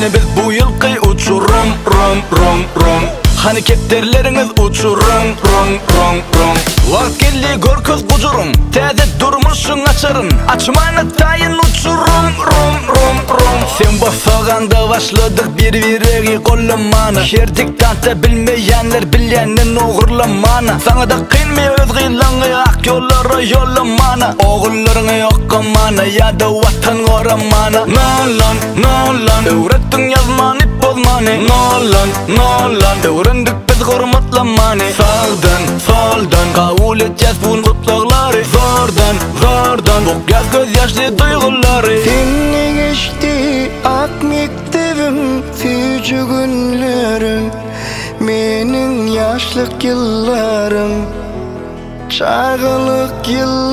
Hani biz bu yılki uçurum rum rum rum. Hani kepterleriniz uçurum rum rum rum. Vakt geldi gör kız kucurum, teze durmuşsun açarın. Açmayını tayin uçurum rum rum rum. Sen basaganda başladık bir-biriga kollamana. Her diktanta bilmeyenler bilyenin oğurlamana. Sana da kıyınmay öz gıylanı ak yollara yollamana. Oğullarını yokkamana ya da vatan oramana. Nolan nolan öğrettin yazman ip bozmani. Nolan nolan öğrendik biz hurmatlamani. Sağdan soldan kabul edeceğiz bu kutluqları. Zordan zordan bu göz yaşlı duyguları. Seni geçti ak mektebim, suyucu günlerim, menin yaşlık yıllarım, çağılık yıllarım.